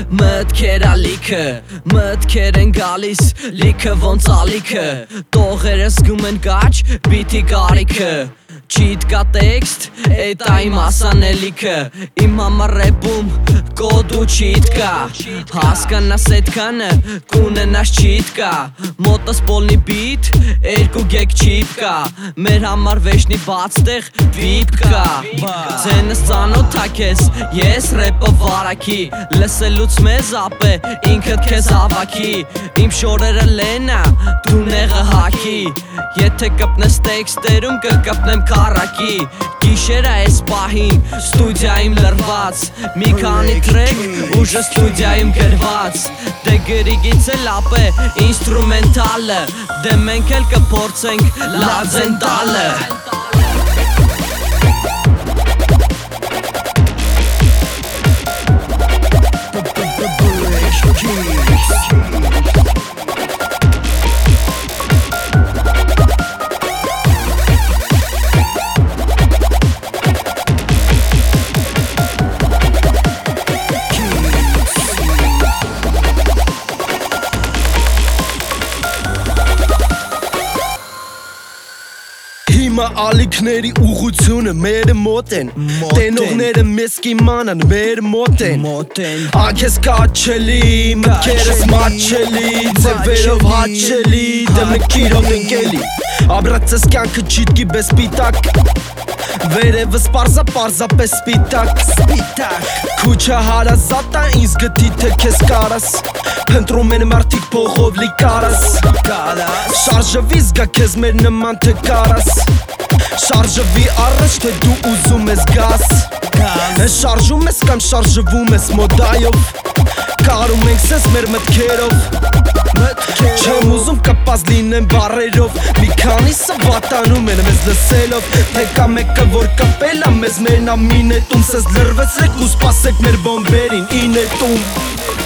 Մտքեր ալիքը, մտքեր են գալիս, լիքը ոնց ալիքը, տողերը զգում են գաչ, բիթի կարիքը Չիտ կա տեքստ, էտա իմ ասանելիքը Իմ համար ռեպում կոդ ու չիտ կա Հասկանաս էդքանը, կունենաս չիտ կա Մոտս պոլնի բիտ, երկու գեք չիպ կա Մեր համար վեշնի բացտեղ վիպ կա Ձենս ծանոթա քեզ, ես ռեպը վարակի Լսելուց մեզ ապ է, ինքդ քեզ հավաքի Իմ շորերը լենա, դու նեղը հակի Եթե կպնես տեքստերում կկպնեմ կարակի Գիշերը ես պահին, ստուդիայիմ լրված Մի քանի տրեք, ուժը ստուդիայիմ գրված Դե գրիգից էլ ապ է, ինստրումենտալը Դե մենք էլ կփորձենք լաձեն տալը Հիմա ալիքների ուղությունը մերը մոտ են Տենողները մեզ կիմանան մեր մոտ են Աքեզ կաչելի, մտքերս մաչելի Ձևերով հաչելի, դեմնքիրոտ ընկելի Աբրացես կյանքը չիտկի բես պիտակ Վերևս պարզապես սպիտակ Քուչա հարազատա ինձ գտի թե քեզ կարաս Փնտրում են մարդիկ փողով լի կարաս Շարժվի զգա քեզ մեր նման թե կարաս Շարժվի առաջ թե դու ուզում ես գաս Շարժում ես կամ շարժվում ես մոդայով Կարում ենք սես մեր մտքերով Չեմ ուզում կպած լինեմ բարերով Մի քանիսը վատանում են մեզ լսելով Թե կա մեկը որ կպել ա մեզ մերն ամի նետում Սեզ լրվեցրեք ու սպասեք մեր բոմբերին ի նետում